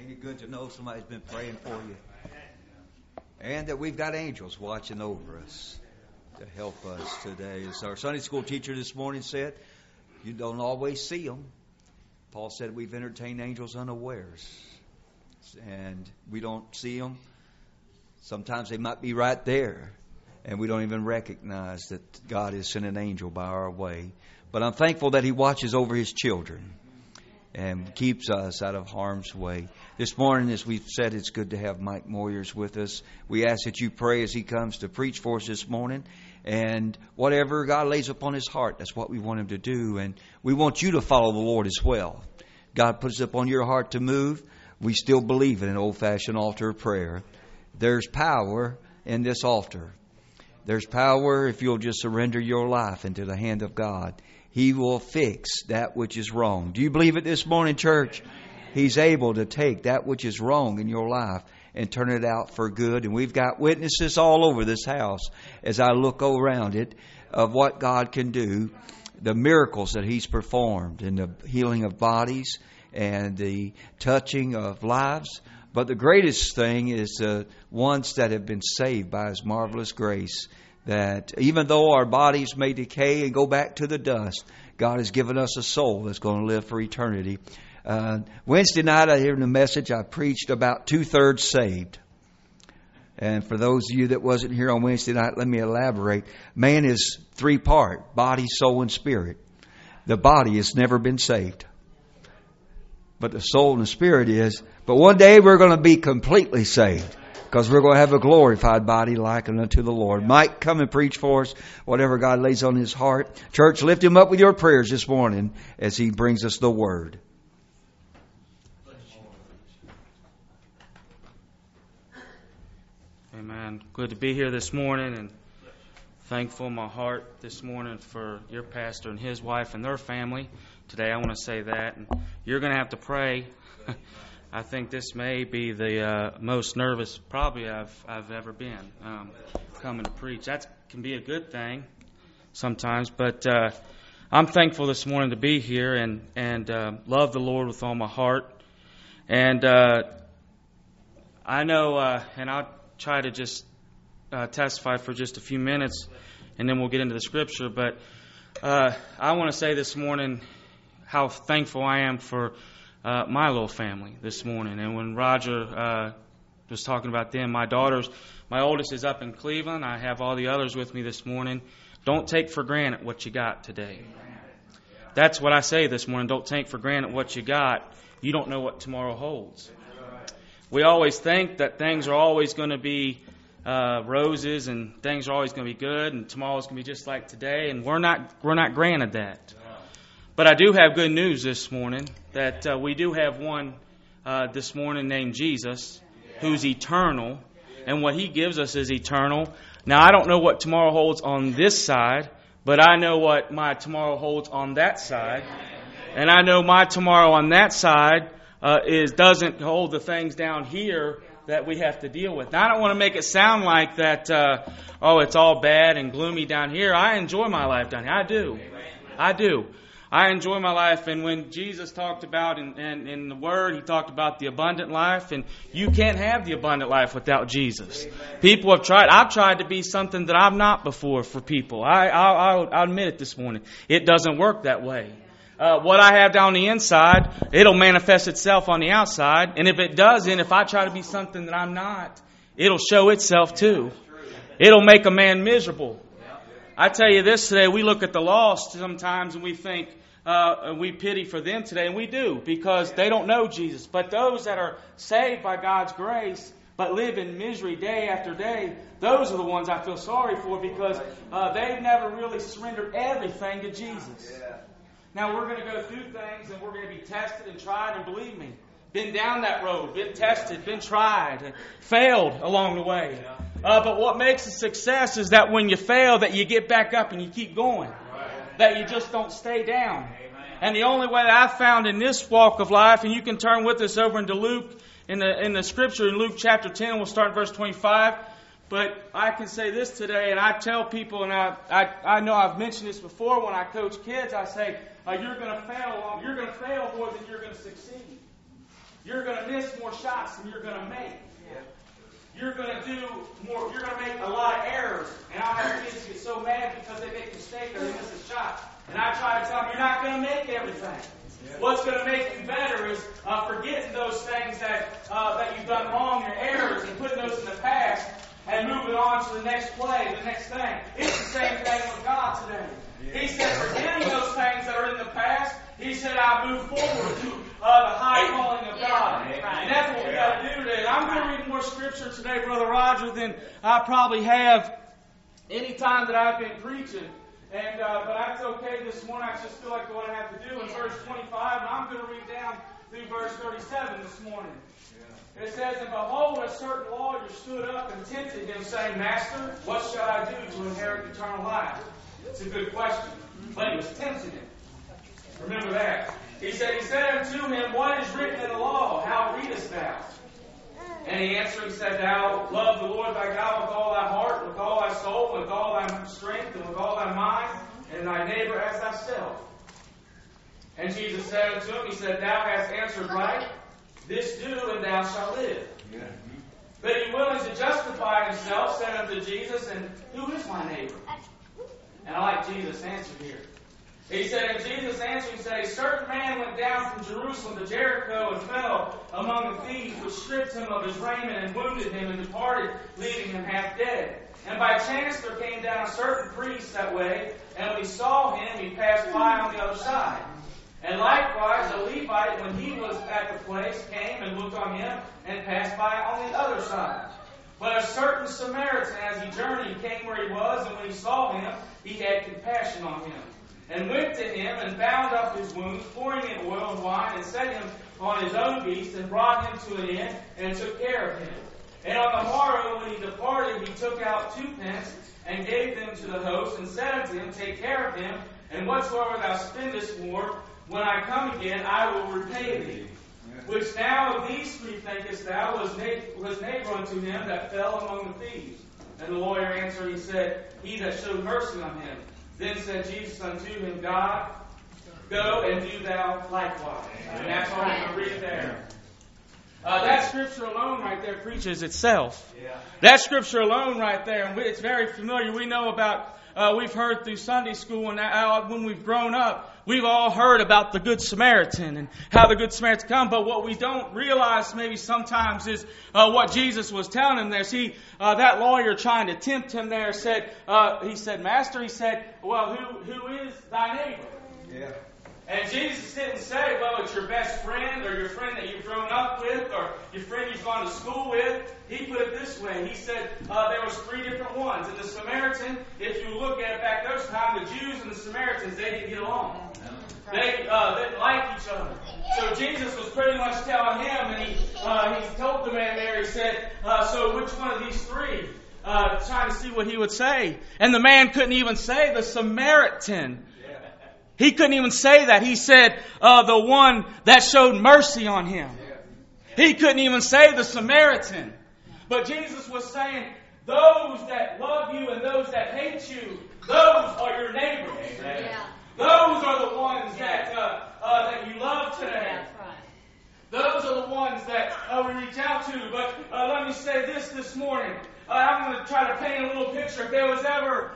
Ain't it good to know somebody's been praying for you? And that we've got angels watching over us to help us today. As our Sunday school teacher this morning said, you don't always see them. Paul said we've entertained angels unawares. And we don't see them. Sometimes they might be right there. And we don't even recognize that God has sent an angel by our way. But I'm thankful that He watches over His children and keeps us out of harm's way. This morning, as we've said, it's good to have Mike Moyers with us. We ask that you pray as he comes to preach for us this morning. And whatever God lays upon his heart, that's what we want him to do. And we want you to follow the Lord as well. God puts it upon your heart to move. We still believe in an old-fashioned altar of prayer. There's power in this altar. There's power if you'll just surrender your life into the hand of God. He will fix that which is wrong. Do you believe it this morning, church? He's able to take that which is wrong in your life and turn it out for good. And we've got witnesses all over this house as I look around it of what God can do, the miracles that He's performed in the healing of bodies and the touching of lives. But the greatest thing is the ones that have been saved by His marvelous grace. That even though our bodies may decay and go back to the dust, God has given us a soul that's going to live for eternity. Wednesday night, I heard the message. I preached about 2/3 saved. And for those of you that wasn't here on Wednesday night, let me elaborate. Man is 3-part, body, soul, and spirit. The body has never been saved. But the soul and the spirit is. But one day we're going to be completely saved. Because we're going to have a glorified body like unto the Lord. Mike, come and preach for us whatever God lays on his heart. Church, lift him up with your prayers this morning as he brings us the Word. Amen. Good to be here this morning, and thankful in my heart this morning for your pastor and his wife and their family. Today I want to say that. And you're going to have to pray. I think this may be the most nervous probably I've ever been coming to preach. That can be a good thing sometimes, but I'm thankful this morning to be here and love the Lord with all my heart. And I know, and I'll try to just testify for just a few minutes, and then we'll get into the Scripture. But I want to say this morning how thankful I am for my little family this morning. And when Roger was talking about them, my oldest is up in Cleveland. I have all the others with me this morning. Don't take for granted what you got today. That's what I say this morning. Don't take for granted what you got. You don't know what tomorrow holds. We always think that things are always going to be roses and things are always going to be good and tomorrow's going to be just like today, and we're not granted that. But I do have good news this morning that we do have one this morning named Jesus who's eternal, and what He gives us is eternal. Now, I don't know what tomorrow holds on this side, but I know what my tomorrow holds on that side. And I know my tomorrow on that side doesn't hold the things down here that we have to deal with. Now, I don't want to make it sound like that, it's all bad and gloomy down here. I enjoy my life down here. I do. I enjoy my life, and when Jesus talked about in the Word, He talked about the abundant life, and you can't have the abundant life without Jesus. People have tried. I've tried to be something that I'm not before for people. I'll admit it this morning. It doesn't work that way. What I have down the inside, it'll manifest itself on the outside, and if it doesn't, if I try to be something that I'm not, it'll show itself too. It'll make a man miserable. I tell you this today, we look at the lost sometimes and we think, we pity for them today, and we do, because they don't know Jesus. But those that are saved by God's grace, but live in misery day after day, those are the ones I feel sorry for, because they've never really surrendered everything to Jesus. Now we're going to go through things, and we're going to be tested and tried, and believe me, been down that road, been tested, been tried, and failed along the way. But what makes a success is that when you fail, that you get back up and you keep going. That you just don't stay down. And the only way that I've found in this walk of life, and you can turn with us over into Luke, in the Scripture, in Luke chapter 10, we'll start in verse 25. But I can say this today, and I tell people, and I know I've mentioned this before when I coach kids, I say, you're going to fail more than you're going to succeed. you're going to miss more shots than you're going to make. You're going to do more. You're going to make a lot of errors. And I'll have kids get so mad because they make a mistake or they miss a shot. And I try to tell them, you're not going to make everything. What's going to make you better is forgetting those things that you've done wrong, your errors, and putting those in the past and moving on to the next play, the next thing. It's the same thing with God today. He said, forgetting those things that are in the past, He said, I move forward to the high calling of God. And that's what we got to do today. I'm going to read more scripture today, Brother Roger, than I probably have any time that I've been preaching. And but that's okay this morning. I just feel like what I have to do in verse 25. And I'm going to read down through verse 37 this morning. It says, And behold, a certain lawyer stood up and tempted him, saying, Master, what shall I do to inherit eternal life? It's a good question. But he was tempting him. Remember that. He said unto him, What is written in the law? How readest thou? And he answered and said, Thou love the Lord thy God with all thy heart, with all thy soul, with all thy strength, and with all thy mind, and thy neighbor as thyself. And Jesus said unto him, He said, Thou hast answered right. This do, and thou shalt live. Yeah. But he, willing to justify himself, said unto Jesus, And who is my neighbor? And I like Jesus' answer here. He said, And Jesus answered and said, A certain man went down from Jerusalem to Jericho and fell among the thieves, which stripped him of his raiment and wounded him and departed, leaving him half dead. And by chance there came down a certain priest that way, and when he saw him, he passed by on the other side. And likewise a Levite, when he was at the place, came and looked on him and passed by on the other side. But a certain Samaritan, as he journeyed, came where he was, and when he saw him, he had compassion on him, and went to him and bound up his wounds, pouring in oil and wine, and set him on his own beast, and brought him to an inn, and took care of him. And on the morrow, when he departed, he took out 2 pence, and gave them to the host, and said unto him, Take care of him, and whatsoever thou spendest more, when I come again, I will repay thee. Which now of these 3 thinkest thou was neighbor unto him that fell among the thieves? And the lawyer answered, he said, He that showed mercy on him. Then said Jesus unto him, God, go and do thou likewise. And that's all we're going to read there. That scripture alone right there preaches itself. That scripture alone right there, and it's very familiar. We know about, we've heard through Sunday school, and when we've grown up, we've all heard about the Good Samaritan and how the Good Samaritan come. But what we don't realize maybe sometimes is what Jesus was telling him there. See, that lawyer trying to tempt him there said, he said, Master, he said, well, who is thy neighbor? Yeah. And Jesus didn't say, well, it's your best friend or your friend that you've grown up with or your friend you've gone to school with. He put it this way. He said there was 3 different ones. And the Samaritan, if you look at it back those times, the Jews and the Samaritans, they didn't get along. They didn't like each other. So Jesus was pretty much telling him, and he told the man there, he said, so which one of these 3? Trying to see what he would say. And the man couldn't even say the Samaritan. He couldn't even say that. He said the one that showed mercy on him. He couldn't even say the Samaritan. But Jesus was saying, those that love you and those that hate you, those are your neighbors. Yeah. Those are the ones that you love today. Those are the ones that we reach out to. But let me say this morning. I'm going to try to paint a little picture. If there was ever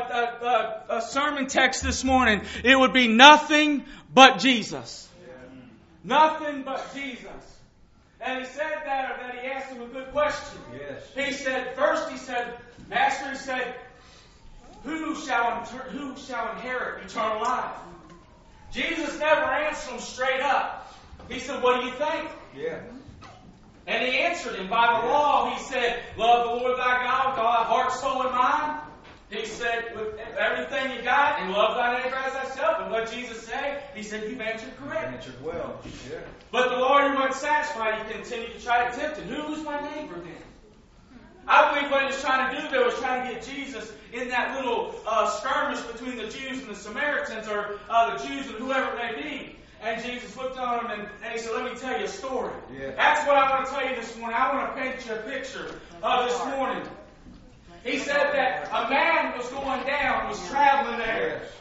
a sermon text this morning, it would be nothing but Jesus. Yeah. Nothing but Jesus. And he said that he asked him a good question. Yes. He said, Master, he said, who shall inherit eternal life? Jesus never answered him straight up. He said, what do you think? Yeah. And he answered him, by the law, he said, love the Lord thy God with all thy heart, soul, and mind. He said, with everything you got, and love thy neighbor as thyself. And what Jesus said, he said, you've answered correctly. Answered well. Yeah. But the lawyer wasn't satisfied. He continued to try to tempt him. Who's my neighbor then? I believe what he was trying to do there was trying to get Jesus in that little skirmish between the Jews and the Samaritans, or the Jews and whoever it may be. And Jesus looked on him and he said, let me tell you a story. Yeah. That's what I want to tell you this morning. I want to paint you a picture this morning. He said that a man was going down, was traveling there.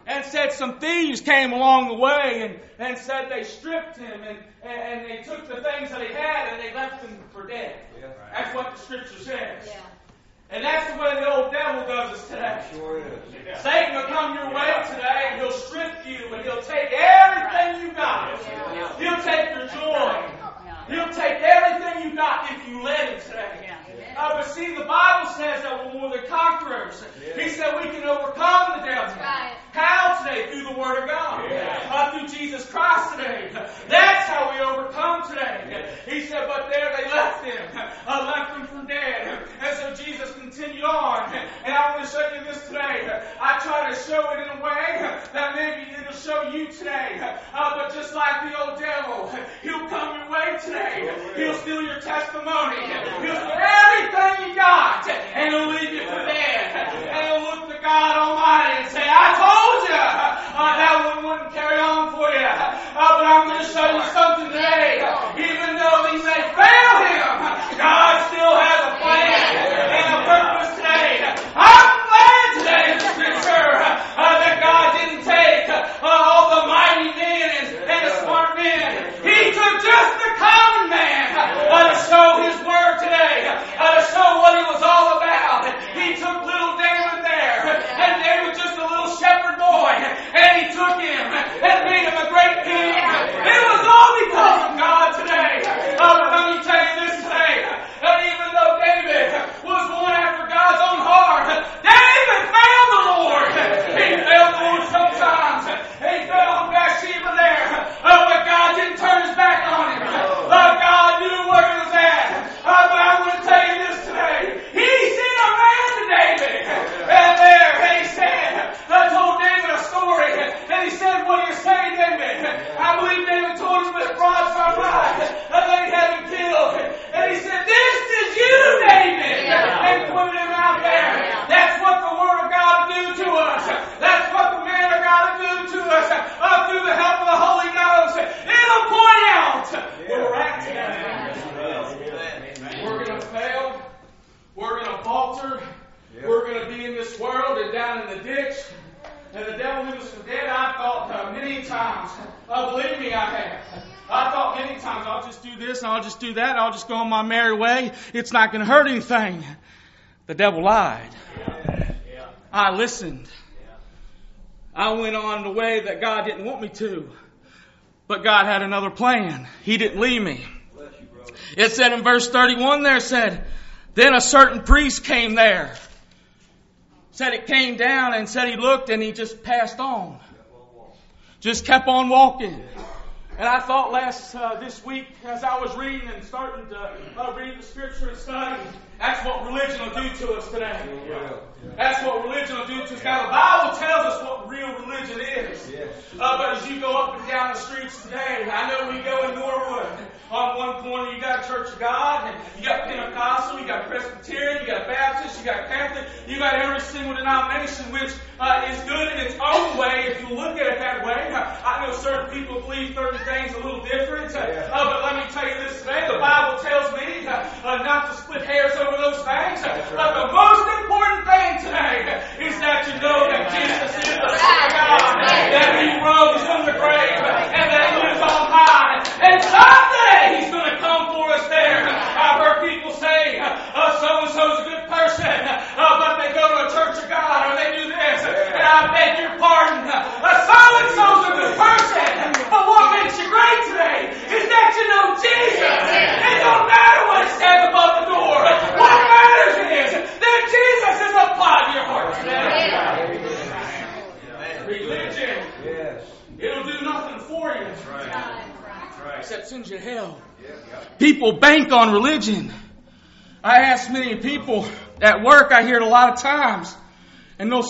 and said some thieves came along the way and said they stripped him and they took the things that he had and they left him for dead. Yeah. That's what the Scripture says. Yeah. And that's the way the old devil does us today. Sure is. Satan will come your way today and he'll strip you and he'll take everything you got. Yeah. He'll take your joy. He'll take everything you got if you let him today. But see, the Bible says that we're more than conquerors. He said we can overcome the devil. Right. How today? Through the Word of God. Yeah. Through Jesus Christ today. That's how we overcome today. He said, but there they left him. Left him for dead. And so Jesus continued on. And I want to show you this today. I try to show it in a way that maybe it'll show you today. But just like the old devil, he'll come your way today. He'll steal your testimony. He'll steal everything you got. And he'll leave you for dead. And he'll look to God Almighty and say, I told you that one wouldn't carry on for you. But I'm going to show you something today. Even though he may fail him, God still has a plan and a purpose today. I'm glad today in the Scripture that God didn't take all the mighty men and the smart men. He took just the common man to show his word today, to show what he was all about. He took little David there, and David just a little shepherd boy, and he took him and made him a great king. It was all because of God today. But let me tell you this today, that even though David was one after God's own heart, David failed the Lord. He failed the Lord sometimes. He failed on Bathsheba there, but God didn't turn his back on him. God knew where he was at. But I'm going to tell you this today. He sent a man to David. And there he said, I told David a story. And he said, what do you say, David? I believe David told him with broad from right. And then he had him killed. And he said, this is you, David. And put him out there. That's what the Word of God will do to us. That's what the man of God will do to us. Through the help of the Holy Ghost. It'll point out where we're at today. We're going to fail. We're going to falter. We're going to be in this world and down in the ditch. And the devil leaves us for dead. I've thought many times. Believe me, I have. I thought many times, I'll just do this and I'll just do that and I'll just go on my merry way. It's not going to hurt anything. The devil lied. I listened. I went on the way that God didn't want me to. But God had another plan. He didn't leave me. It said in verse 31 there, said, then a certain priest came there. Said it came down and said he looked and he just passed on. Just kept on walking. And I thought this week as I was reading and starting to read the Scripture and study, that's what religion will do to us today. That's what religion will do to us. Now the Bible tells us what real religion is. But as you go up and down the streets today, I know we go in Norwood. On one corner you got Church of God, and you got Pentecostal, you got Presbyterian, you got Baptist, you got Catholic, you got every single denomination, which is good in its own way if you look at it that way. I know certain people believe certain things a little different, but let me tell you this today, the Bible tells me not to split hairs over those things, but the most important thing today is that you know that Jesus is the Son of God, that He rose from the grave, and that He lives on high, and someday He's going to come for us there. I've heard people say, so-and-so's a good person, but they go to a Church of God, or they do this, and I beg your pardon, so-and-so's a good person, but what makes you great today is that you know Jesus. It don't matter what it says above the door. What matters is that Jesus is applied to your heart today. Religion, it'll do nothing for you. Except send you to hell. People bank on religion. I ask many people at work, I hear it a lot of times, and they'll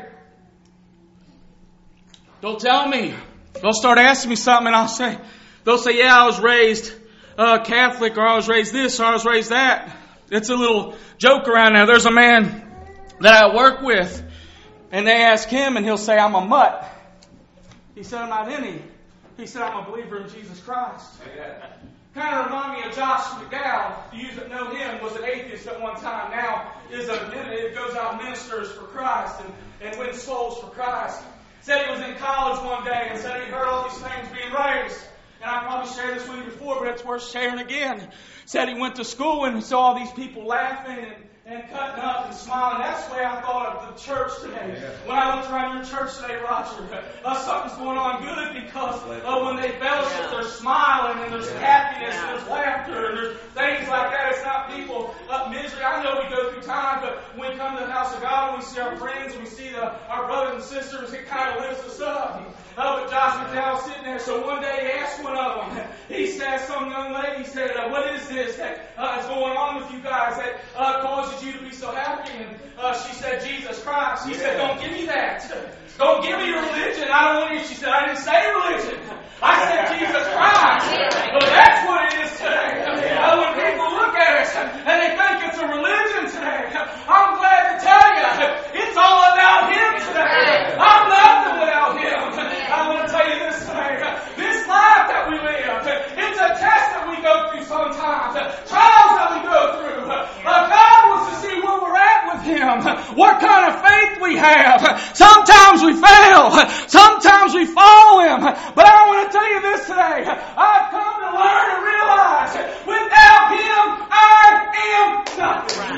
tell me, they'll start asking me something, and they'll say, yeah, I was raised Catholic, or I was raised this, or I was raised that. It's a little joke around there. There's a man that I work with, and they ask him, and he'll say, I'm a mutt. He said, I'm not any. He said, I'm a believer in Jesus Christ. Kind of remind me of Josh McDowell. You that know him was an atheist at one time. Now goes out and ministers for Christ and wins souls for Christ. Said he was in college one day and said he heard all these things being raised. And I probably shared this with you before, but it's worth sharing again. Said he went to school and saw all these people laughing and cutting up and smiling. That's the way I thought of the church today. Yeah. When I looked around your church today, Roger, something's going on good because when they fellowship, there's smiling and there's happiness and there's laughter and there's things like that. It's not people misery. I know we go through times, but when we come to the house of God and we see our friends and we see our brothers and sisters, it kind of lifts us up. But Josh McDowell sitting there, so one day he asked one of them, he said, some young lady said, what is this that is going on with you guys that causes you to be so happy? And she said, Jesus Christ. He said, don't give me that. Don't give me your religion. I don't want you. She said, I didn't say religion. I said Jesus Christ. Well, that's what it is today. When people look at us and they think it's a religion today, I'm glad to tell you, it's all about Him today. I'm nothing without Him. I want to tell you this today. This life that we live, it's a test that we go through sometimes. Trials that we go through. God wants to see where we're at with Him. What kind of faith we have. Sometimes we fail. Sometimes we follow Him. But I want to tell you this today. I've come to learn and realize without Him, I am nothing.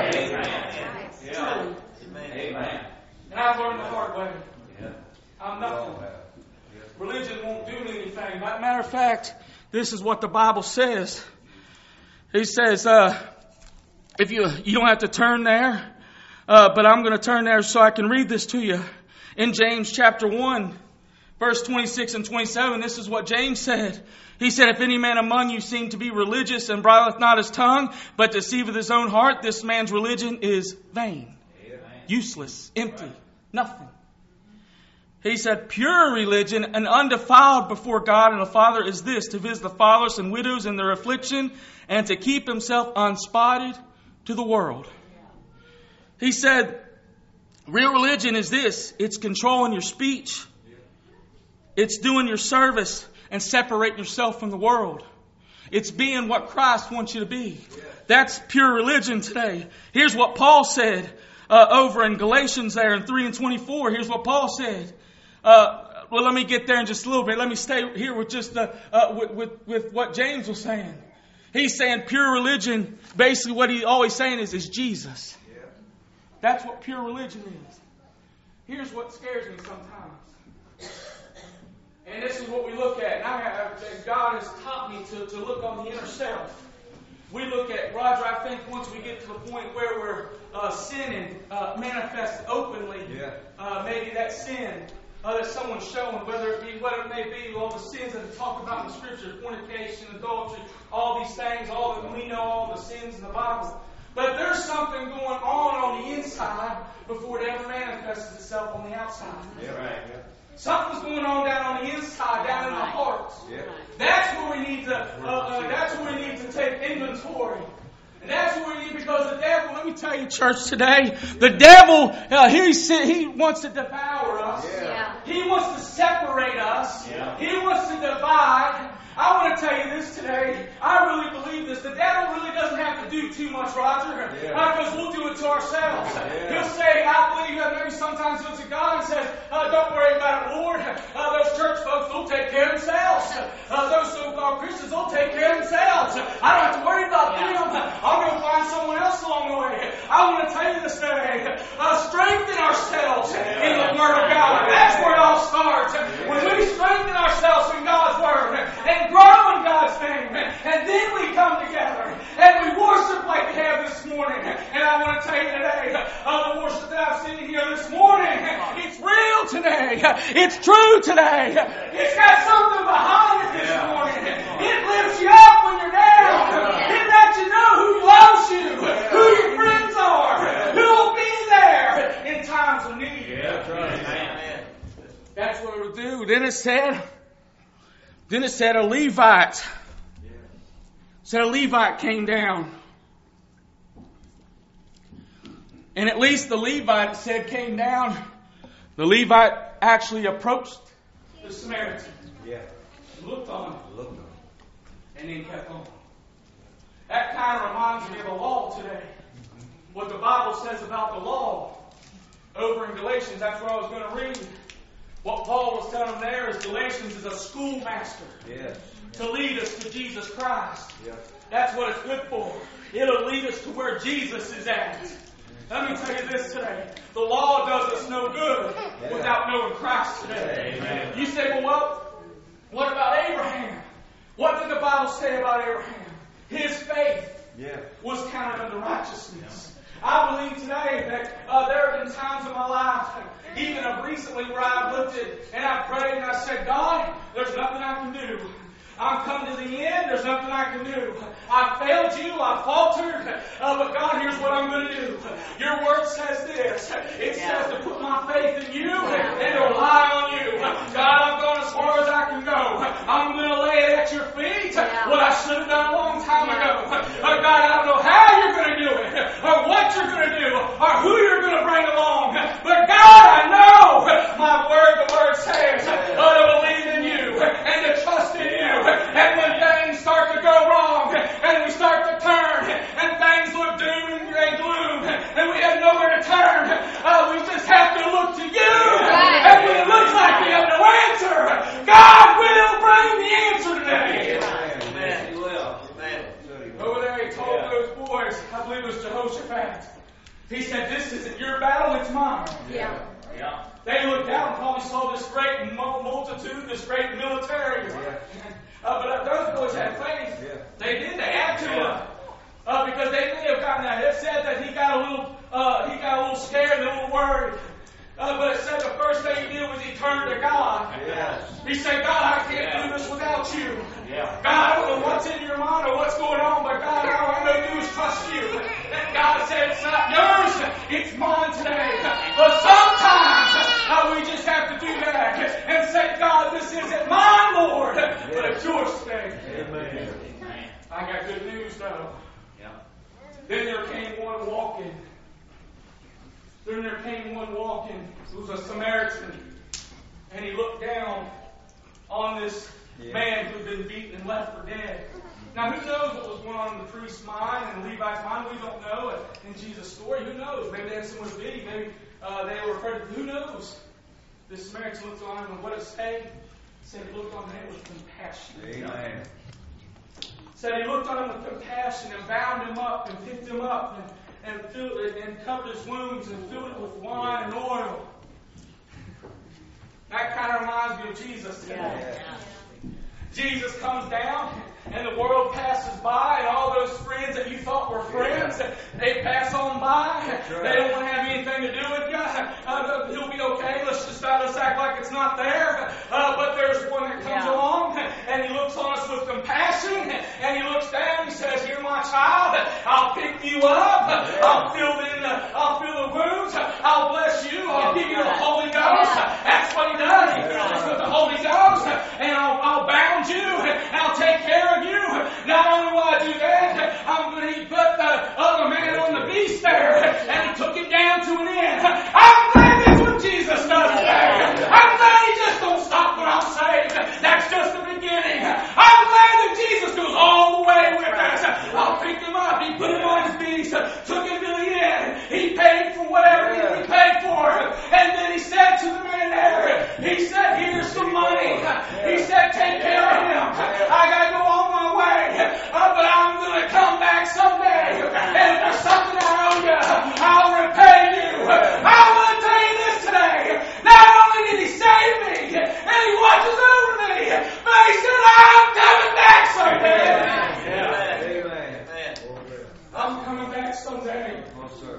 Amen. Amen. And I've learned the hard way. I'm nothing. Religion won't do anything. Matter of fact, this is what the Bible says. He says, if you don't have to turn there, but I'm going to turn there so I can read this to you. In James chapter 1, verse 26 and 27, this is what James said. He said, if any man among you seem to be religious and bridleth not his tongue, but deceiveth his own heart, this man's religion is vain, useless, empty, nothing. He said, pure religion and undefiled before God and the Father is this, to visit the fatherless and widows in their affliction, and to keep himself unspotted to the world. He said, real religion is this, it's controlling your speech, it's doing your service and separating yourself from the world. It's being what Christ wants you to be. That's pure religion today. Here's what Paul said over in Galatians there in 3 and 24. Here's what Paul said. Well, let me get there in just a little bit. Let me stay here with just with what James was saying. He's saying pure religion, basically what he's always saying is Jesus. That's what pure religion is. Here's what scares me sometimes. And this is what we look at. And God has taught me to look on the inner self. We look at, Roger, I think once we get to the point where we're sinning manifest openly, maybe that sin that someone's showing, whether it be what it may be, all the sins that are talked about in the Scripture, fornication, adultery, all these things, we know all the sins in the Bible. But there's something going on the inside before it ever manifests itself on the outside. Something's going on down on the inside, down in the heart. That's where we need to take inventory. And that's what we need, because the devil, let me tell you, church, today, the devil, he wants to devour us. He wants to separate us. He wants to divide. I want to tell you this today. I really believe this. The devil really doesn't have to do too much, Roger, because we'll do it to ourselves. He'll say, I believe that maybe sometimes he'll to God and says, don't worry about it, Lord. Those church folks will take care of themselves. Those so-called Christians will take care of themselves. I don't have to worry about them. I'll go find someone else along the way. I want to tell you this today. Strengthen ourselves in the Word of God. That's where it all starts. When we strengthen ourselves in God's Word and grow in God's name, and then we come together and we worship like we have this morning. And I want to tell you today, the worship that I've seen here this morning, it's real today. It's true today. It's got something behind it this morning. It lifts you up when you're down. It lets you know who loves you, who your friends are, who will be there in times of need. That's what it will do. Then it said a Levite. Said a Levite came down. And at least the Levite, it said, came down. The Levite actually approached the Samaritan. Looked on him. And then kept on. That kind of reminds me of the law today. What the Bible says about the law. Over in Galatians, that's what I was going to read. What Paul was telling them there is Galatians is a schoolmaster Yes. to lead us to Jesus Christ. Yeah. That's what it's good for. It'll lead us to where Jesus is at. Let me tell you this today. The law does us no good without knowing Christ today. Amen. You say, well, what about Abraham? What did the Bible say about Abraham? His faith was counted unto righteousness. I believe today that there have been times in my life, even of recently, where I've looked at and I've prayed and I said, God, there's nothing I can do. I'm come to the end. There's nothing I can do. I failed you. I faltered. But God, here's what I'm going to do. Your word says this. It says to put my faith in you and to rely on you. God, I'm going as far as I can go. I'm going to lay it at your feet. What I should have done a long time ago. God, I don't know how you're going to do it, or what you're going to do, or who you're going to bring along. But God, I know my word, the word says, to believe in you and to trust in you. And when things start to go wrong, and we start to turn, and things look doom and gloom, and we have nowhere to turn, we just have to look to you. And when it looks like we have no answer, God will bring the answer today. Amen. He will. Amen. Over there, he told those boys, I believe it was Jehoshaphat, he said, this isn't your battle, it's mine. Yeah. They looked out and probably saw this great multitude, this great military. But those boys had faith. They did. They had to. Because they may have gotten that. It said that he got a little scared and a little worried. But it said the first thing he did was he turned to God. He said, God, I can't do this without you. God, I don't know what's in your mind or what's going on, but God, all I know to do is trust you. And God said, it's not yours, it's mine today. But sometimes we just have to do that and say, God, this isn't mine, Lord, but it's yours today. Amen. I got good news, though. Then there came one walking. It was a Samaritan. And he looked down on this man who had been beaten and left for dead. Now, who knows what was going on in the priest's mind and Levi's mind? We don't know in Jesus' story. Who knows? Maybe they had someone to beat. Maybe they were afraid of. Who knows? This Samaritan looked on him, and what did it say? It said he looked on him with compassion. Amen. It said he looked on him with compassion and bound him up and picked him up and filled it and covered his wounds and filled it with wine and oil. That kind of reminds me of Jesus today. Jesus comes down, and the world passes by, and all those friends that you thought were friends, they pass on by. They don't want to have anything to do with you. He'll be okay. Let's act like it's not there. But there's one that comes along, and he looks on us with compassion, and he looks down and he says, "You're my child. I'll pick you up. I'll fill the wounds. I'll bless you. I'll give you the Holy Ghost." That's what he does. He fills us with the Holy Ghost, and I'll bound you, and I'll take care of you. Not only will I do that, he put the other man on the beast there, and he took it down to an end. I'm glad that's what Jesus does today. I'm glad he just don't stop when I'm saved. That's just the beginning. I'm glad that Jesus goes all the way with us. I'll pick him up. He put him on his beast, took him to the end. He paid for whatever he paid for. And then he said to the man there, he said, "Here's some money." He said, "Take care of him. I got to go on my way, but I'm going to come back someday. And if there's something I owe you, I'll repay you." I want to tell you this today. Not only did he save me, and he watches over me, but he said, "I'm coming back someday." Amen. I'm coming back someday. Oh, sir.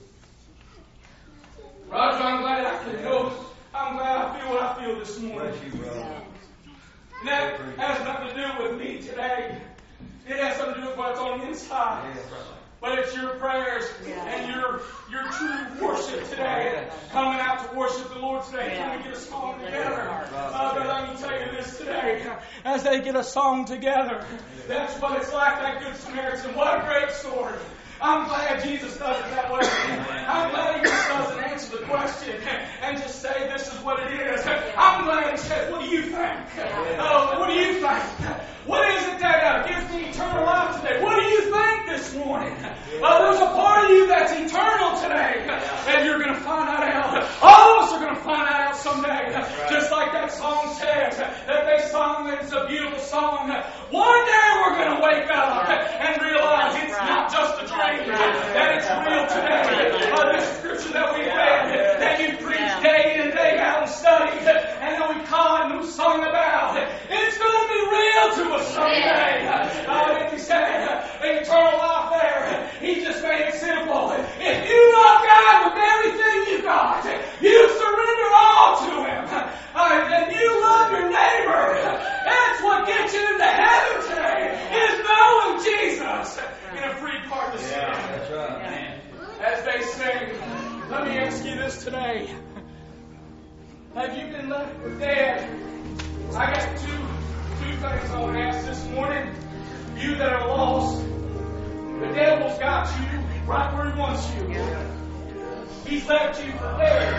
Roger, I'm glad I can go. I'm glad I feel what I feel this morning. Bless you, brother. And that has nothing to do with me today. It has something to do with what's on the inside. Yes. But it's your prayers and your true worship today. Coming out to worship the Lord today. Can we get a song together? But let me tell you this today. As they get a song together, that's what it's like, that Good Samaritan. What a great story. I'm glad Jesus does it that way. I'm glad he just doesn't answer the question and just say this is what it is. I'm glad he says, "What do you think? What do you think? What is it that gives me eternal life today? What do you think this morning?" There's a part of you that's eternal today, and you're going to find that out. All of us are going to find that out someday. Just like that song says, that they sung, it's a beautiful song. One day we're going to wake up and realize it's not just a dream, that it's real today. This scripture that we read, that you preach day in and day out and studied, and that we caught and we sung about, it's going to be real to us someday. He said, eternal life there, He just made it simple. If you love God with everything you got, you surrender all to Him, and you love your neighbor, that's what gets you into heaven today, is knowing Jesus in a free part of sin. That's right. As they sing, let me ask you this today. Have you been left for dead? I got two things I want to ask this morning. You that are lost, the devil's got you right where he wants you. He's left you for dead.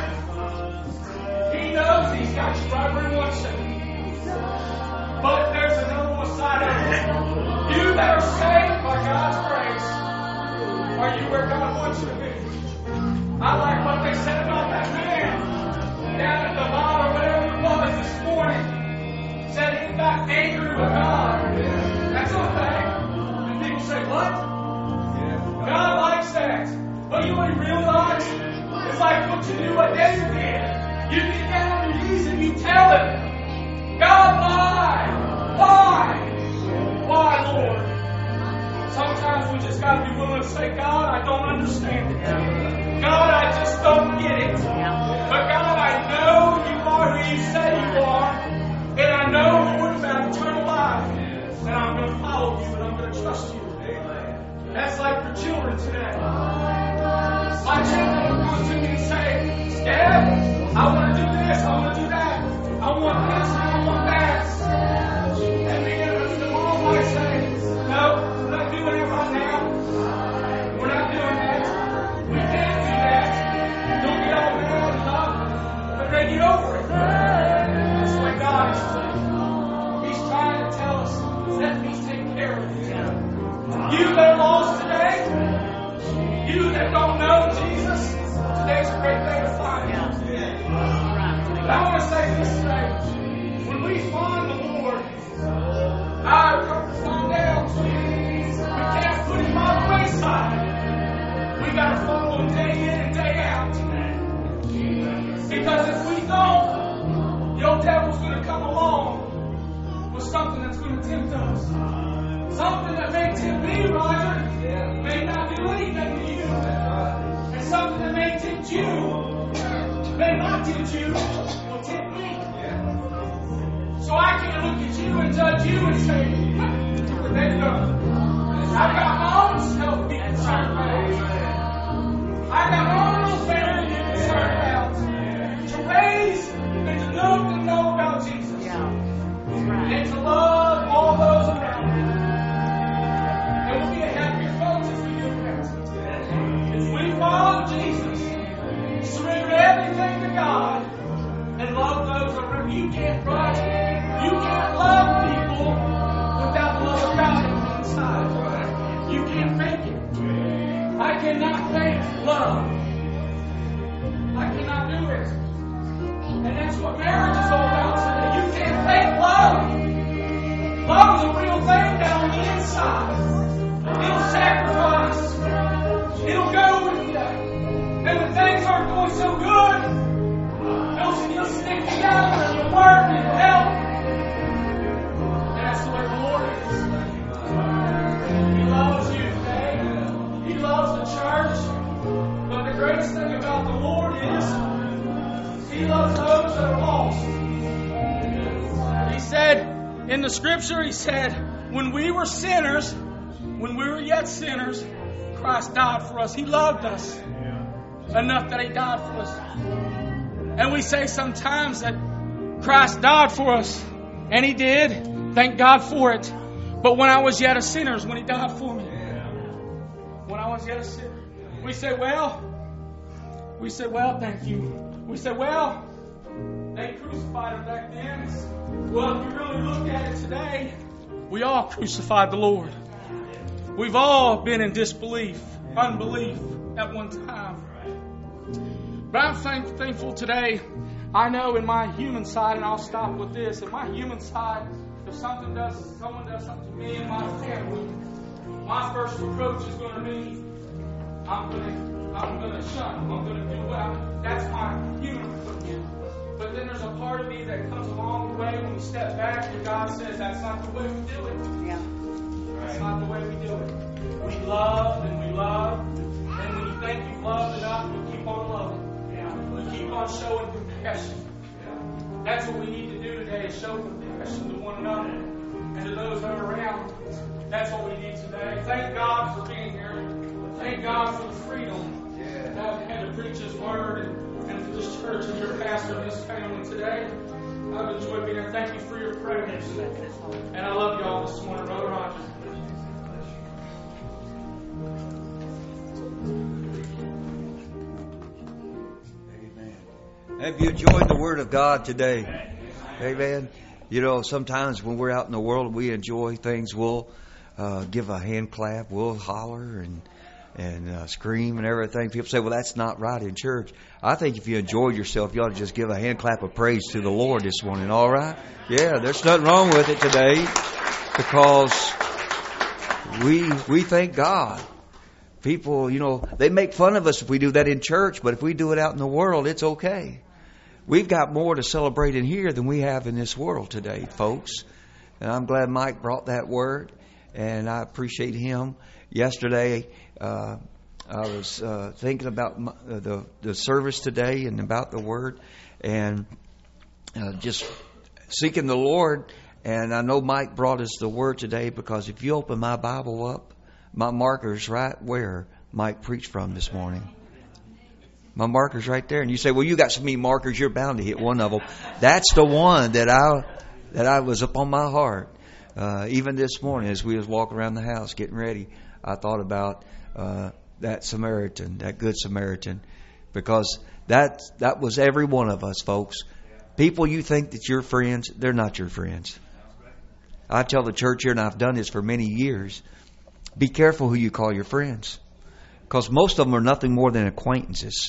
He knows he's got you right where he wants you. But there's another one side of it. You that are saved by God's grace, are you where God wants you to be? I like what they said about that man down at the bar or whatever it was this morning. Said he got angry with God. That's okay. And people say, what? God likes that. But you know what he really likes? It's like what you do, what David did. You get down on your knees and you tell him, God, why? Why, Lord? Sometimes we just got to be willing to say, God, I don't understand it. God, I just don't get it. But God, I know you are who you say you are. And I know the word about eternal life. And I'm going to follow you and I'm going to trust you. That's like for children today. My children will come to me and say, Dad, I want to do this, I want to do that. I want this, I want that. And then the mom might say, no, we're not doing it right now. We're not doing that. We can't do that. Don't get all mad and love, but then get over it. That's the way God is. He's trying to tell us that He's taking care of you. You that are lost today, you that don't know Jesus, today's a great day to find Him. But I want to say this today. When we find the Lord, our comfort's gone down. We can't put Him on the wayside. We got to follow Him day in and day out. Because if we don't, your devil's going to come along with something that's going to tempt us. Something that may tempt me, Roger, may not do anything to you. And something that may tempt you, may not tempt you, will tempt me. So I can't look at you and judge you and say, there you go. I've got my own stuff to be concerned about. I've got my own little family to be concerned about. To raise and to know about Jesus. And to love all those around me. And we'll be a happier folks as we do that. As we follow Jesus, surrender everything to God, and love those around you. You can't love people without the love of God on the inside. You can't fake it. I cannot fake love. I cannot do it. And that's what marriage is all about today. You can't fake love. Love is a real thing down on the inside. It'll sacrifice. It'll go with you. And when things aren't going so good, you'll stick together and you'll work and you'll help. And that's the way the Lord is. He loves you today. He loves the church. But the greatest thing about the Lord is He loves those that are lost. He said in the scripture, He said, when we were sinners, when we were yet sinners, Christ died for us. He loved us enough that He died for us. And we say sometimes that Christ died for us. And He did. Thank God for it. But when I was yet a sinner is when He died for me. When I was yet a sinner. We say, well, thank you. We say, well, they crucified Him back then. Well, if you really look at it today, we all crucified the Lord. We've all been in disbelief, unbelief at one time. But I'm thankful today I know in my human side, and I'll stop with this, in my human side, if someone does something to me and my family, my first approach is going to be, I'm going to shun. I'm going to do that's my human approach. But then there's a part of me that comes along the way when we step back and God says, that's not the way we do it. Yeah. That's not the way we do it. We love and we love. And when you think you've loved enough, we keep on loving. Yeah. We keep on showing compassion. Yeah. That's what we need to do today, is show compassion to one another and to those that are around. That's what we need today. Thank God for being here. Thank God for the freedom and to preach His Word and for this church and your pastor and his family today. I've enjoyed being here. Thank you for your prayers. And I love you all this morning, Brother Roger. Amen. Have you enjoyed the Word of God today? Amen. You know, sometimes when we're out in the world, we enjoy things. We'll give a hand clap. We'll holler and scream and everything. People say, well, that's not right in church. I think if you enjoyed yourself, you ought to just give a hand clap of praise to the Lord this morning, all right? Yeah, there's nothing wrong with it today because we thank God. People, you know, they make fun of us if we do that in church, but if we do it out in the world, it's okay. We've got more to celebrate in here than we have in this world today, folks. And I'm glad Mike brought that word, and I appreciate him. Yesterday, I was thinking about the service today and about the Word and just seeking the Lord. And I know Mike brought us the Word today because if you open my Bible up, my marker's right where Mike preached from this morning. My marker's right there. And you say, well, you got so many markers, you're bound to hit one of them. That's the one that I was up on my heart. Even this morning as we was walking around the house getting ready, I thought about that Samaritan, that Good Samaritan, because that was every one of us, folks. People you think that you're friends, they're not your friends. I tell the church here, and I've done this for many years, be careful who you call your friends, because most of them are nothing more than acquaintances.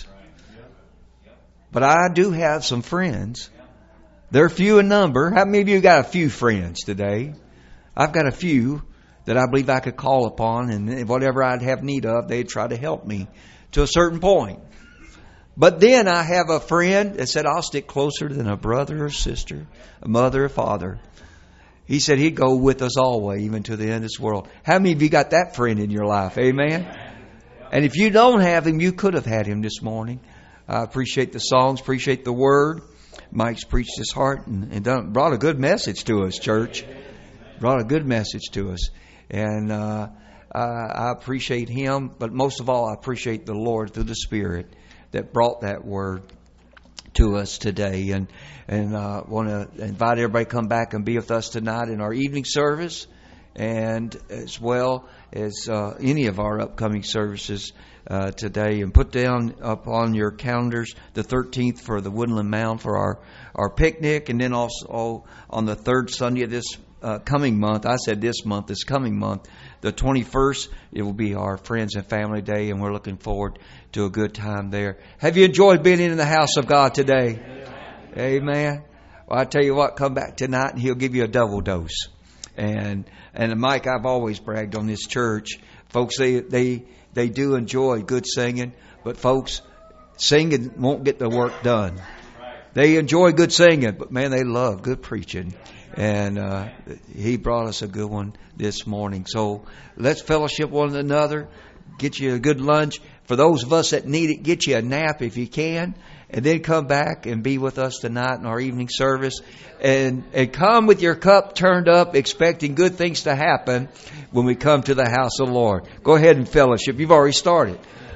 But I do have some friends. They're few in number. How many of you got a few friends today? I've got a few that I believe I could call upon, and whatever I'd have need of, they'd try to help me to a certain point. But then I have a friend that said, I'll stick closer than a brother or sister, a mother or father. He said he'd go with us always, even to the end of this world. How many of you got that friend in your life? Amen? And if you don't have him, you could have had him this morning. I appreciate the songs, appreciate the word. Mike's preached his heart and brought a good message to us, church. Brought a good message to us. And I appreciate him, but most of all, I appreciate the Lord through the Spirit that brought that word to us today. And want to invite everybody to come back and be with us tonight in our evening service, and as well as any of our upcoming services today. And put down up on your calendars the 13th for the Woodland Mound for our picnic, and then also on the third Sunday of this coming month. I said this month, this coming month, the 21st, it will be our Friends and Family Day, and we're looking forward to a good time there. Have you enjoyed being in the house of God today? Amen. Well, I tell you what, come back tonight and he'll give you a double dose. And Mike, I've always bragged on this church. Folks, they do enjoy good singing, but folks, singing won't get the work done. They enjoy good singing, but man, they love good preaching. And he brought us a good one this morning. So let's fellowship one another. Get you a good lunch. For those of us that need it, get you a nap if you can. And then come back and be with us tonight in our evening service. And come with your cup turned up, expecting good things to happen when we come to the house of the Lord. Go ahead and fellowship. You've already started.